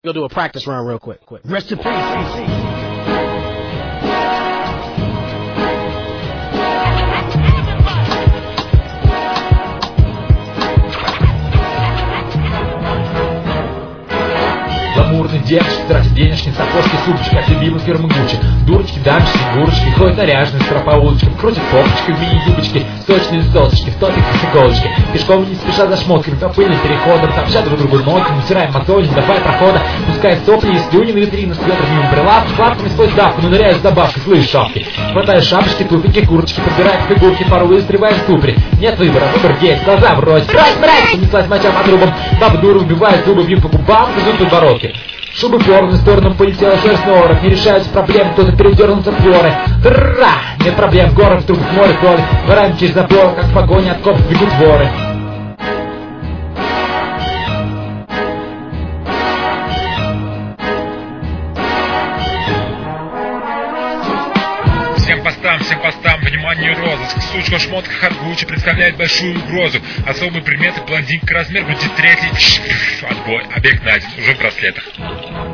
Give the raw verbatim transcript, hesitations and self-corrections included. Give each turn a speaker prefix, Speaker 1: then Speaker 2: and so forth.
Speaker 1: Go do a practice run real quick. quick.
Speaker 2: Rest in peace.
Speaker 3: Гламурные девочки тратят денежки, сапожки, супчики от любимой фирмы Гуччи. Дурочки, дамочки, гурочки, ходят наряженные с по улочкам, крутят попочкой в мини-юбочки, сочные сосочки, в топиках с иголочки. Пешком не спеша за шмотками, по пыльным переходам, сообща друг другу ноги, натираем мозоли, не давая прохода, пускай сопли и слюни на витрину, с ведром мимо прилавки, складками сквозь давку, но ныряешь с добавкой, слышь, шапки. Хватаешь шапочки, туфельки, курточки, подбираешь фигурки, пару выстреваешь в ступоре. Нет выбора, выбор есть, глаза врозь. Брось, брось! Понеслась моча по трубам, баба дура вбивает зубы, бьют по губам, грызут подбородки. Шубы по разным сторонам полетела шерсть на орах. Не решаются проблемы, кто-то передернул затворы. Тра! Нет проблем, в горах, в трубах, море, крови. Ворами через забор, как в погоне от копов бегут воры.
Speaker 4: Всем постам, всем постам, внимание, розыск. Сучка в шмотках от Гуччи представляет большую угрозу. Особые приметы: блондинка, размер груди третий. Отбой, объект найден, уже в браслетах.